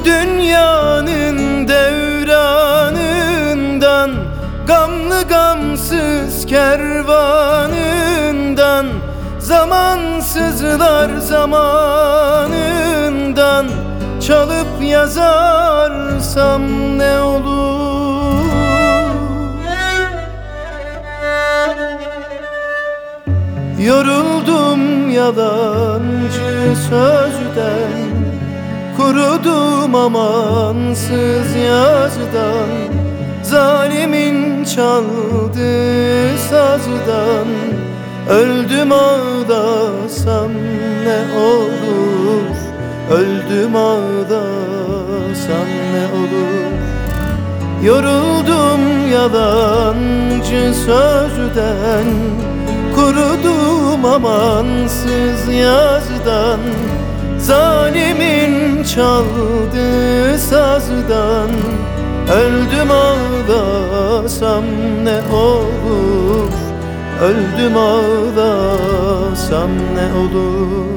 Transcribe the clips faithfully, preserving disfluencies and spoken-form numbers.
Bu dünyanın devranından, gamlı gamsız kervanından, zamansızlar zamanından çalıp yazarsam ne olur? Yoruldum yalancı sözden, kurudum amansız yazdan, zalimin çaldığı sazdan. Öldüm ağlasam ne olur? Öldüm ağlasam ne olur? Yoruldum yalancı sözden, kurudum amansız yazdan, zalimin çaldığı sazdan. Öldüm ağlasam ne olur? Öldüm ağlasam ne olur?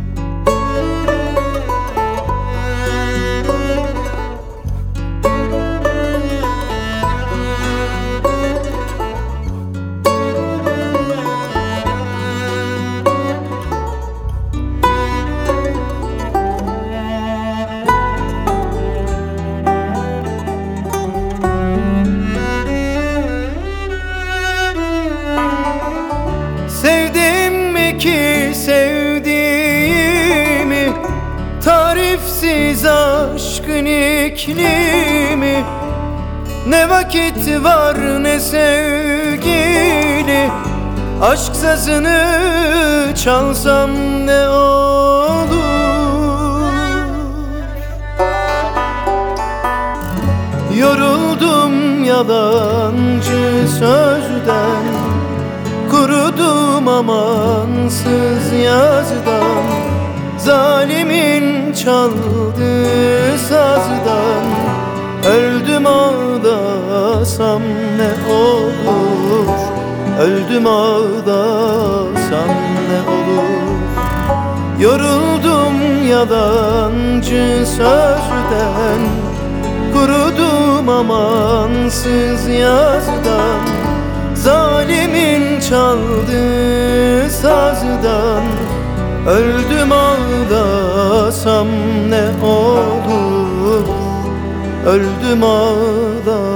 Sevdim mi ki sevdiğimi, tarifsiz aşkın iklimi. Ne vakit var ne sevgili, aşk sazını çalsam ne olur? Yoruldum yalancı sözden, kurudum amansız yazdan, zalimin çaldığı sazdan. Öldüm ağlasam ne olur? Öldüm ağlasam ne olur? Yoruldum yalancı sözden, kurudum amansız yazdan, zalimin çaldığı sazdan. Öldüm ağlasam ne olur? Öldüm ağlasam